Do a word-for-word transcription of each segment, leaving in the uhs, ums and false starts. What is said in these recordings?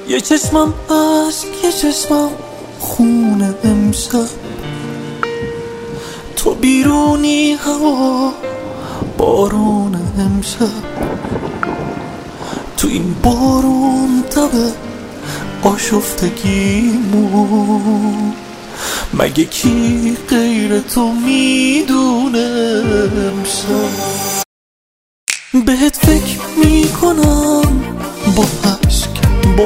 یه چشمم عشق، یه چشمم خونه امشب. تو بیرونی هوا بارون امشب. تو این بارون تبه آشفتگیمون. مگه کی غیر تو میدونه امشب؟ بهت فکر میکنم با عشق، با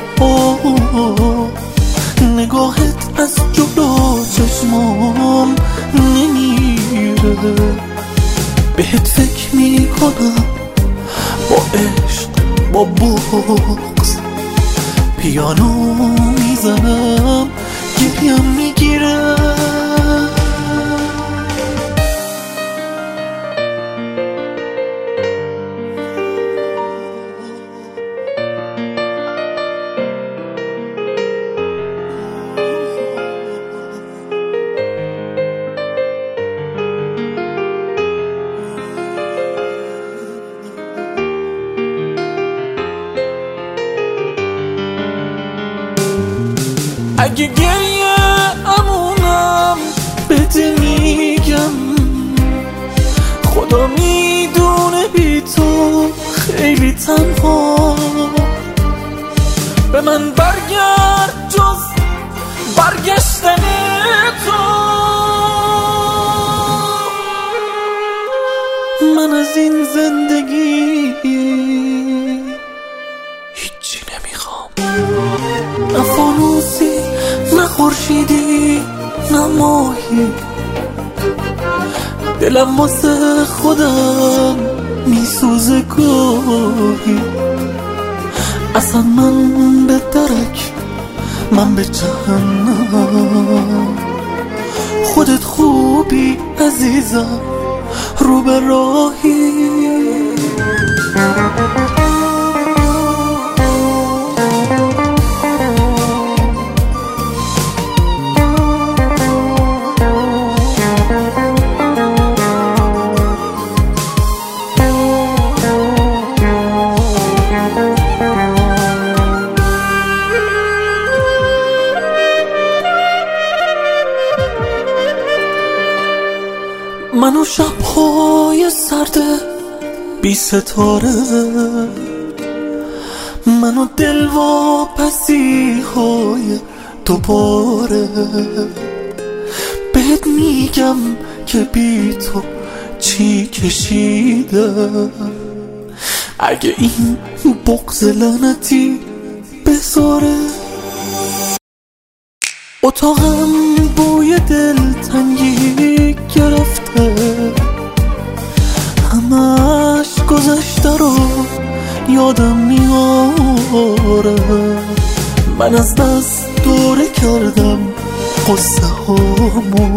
نگاهت از جلو چشمام نمیره. بهت فکر میکنم با عشق، با بغض. پیانو میزنم گریم میگیره. اگه گریه امونم بده میگم. خدا میدونه بی تو خیلی تنها. به من برگرد جز برگشتن تو. من از این زندگی هیچی نمیخوام. نه فانوسی، نه خورشیدی، نه ماهی. دلم واسه خودم میسوزه گاهی. اصلا من به درک، من به جهنم. خودت خوبی عزیزم، رو به راهی. منو شب‌های سرد بی ستاره. منو دلواپسی های دوباره. بهت میگم که بی تو چی کشیدم. اگه این بغض لعنتی بذاره. اتاقم بوی دلتنگی گرفته. همش گذشته رو یادم میاره. من از دست دوره کردم قصه هامو.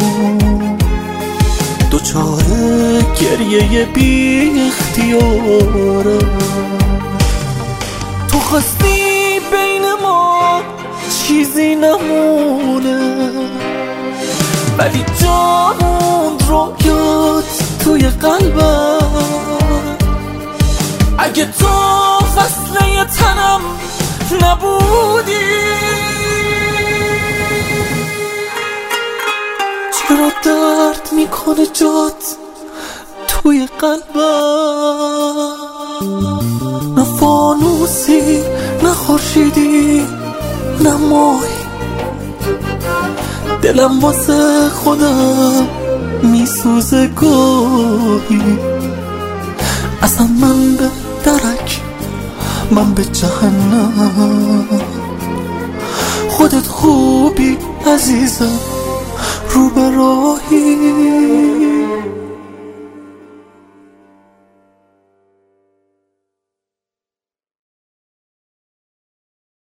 دوچاره گریه بی اختیاره. تو خواستی بین ما چیزی نمونه، ولی جان رویات توی قلبم. اگه تو فصله تنم نبودی، چرا درد میکنه جات توی قلبم؟ نه فانوسی، نه خورشیدی، نه ماهی. دلم واسه خودم میسوزه گاهی. اصلا من به درک، من به جهنم. خودت خوبی عزیزم، رو به راهی.